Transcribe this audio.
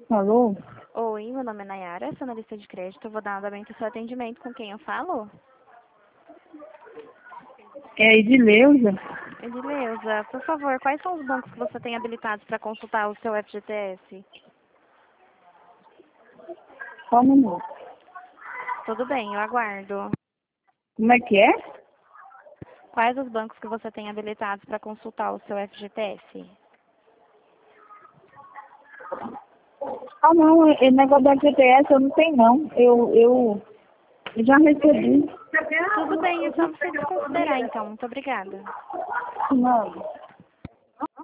Alô? Oi, meu nome é Nayara, sou analista de crédito. Eu vou dar andamento ao seu atendimento. Com quem eu falo? É Edileuza? Edileuza, por favor, quais são os bancos que você tem habilitados para consultar o seu FGTS? Só um minuto. Tudo bem, eu aguardo. Como é que é? Quais os bancos que você tem habilitados para consultar o seu FGTS? Ah, não, negócio da GPS eu não tenho, não. Eu já recebi. Tudo bem, é só você desconsiderar então. Muito obrigada. Não.